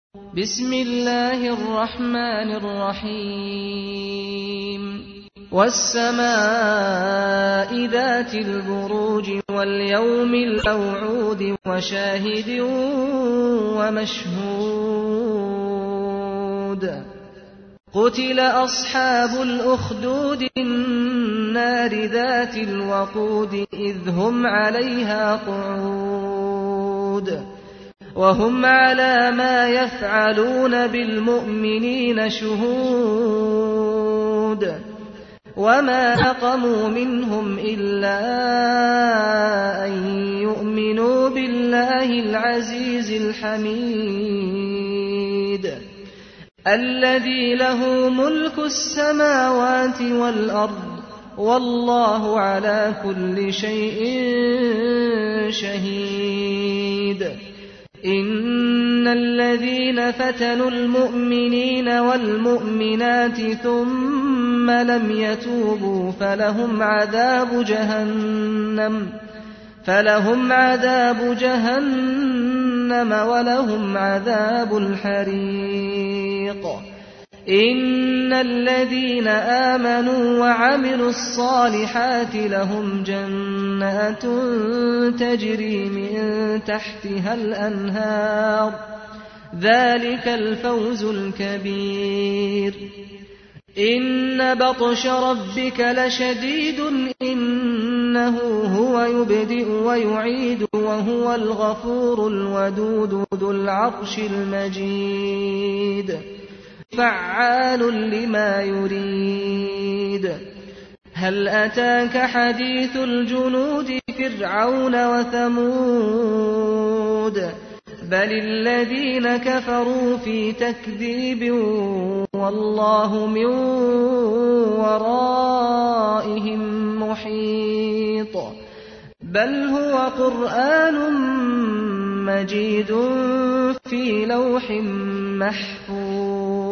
بسم الله الرحمن الرحيم والسماء ذات البروج واليوم الموعود وشاهد ومشهود قتل أصحاب الأخدود النار ذات الوقود إذ هم عليها قعود وهم على ما يفعلون بالمؤمنين شهود وما نقموا منهم إلا أن يؤمنوا بالله العزيز الحميد الذي له ملك السماوات والأرض والله على كل شيء شهيد إن الذين فتنوا المؤمنين والمؤمنات ثم لم يتوبوا فلهم عذاب جهنم ولهم عذاب الحريق إن الذين آمنوا وعملوا الصالحات لهم جنات تجري من تحتها الأنهار ذلك الفوز الكبير إن بطش ربك لشديد إنه هو يبدئ ويعيد وهو الغفور الودود ذو العرش المجيد فعال لما يريد هل أتاك حديث الجنود فرعون وثمود بل الذين كفروا في تكذيب والله من ورائهم محيط بل هو قرآن مجيد في لوح محفوظ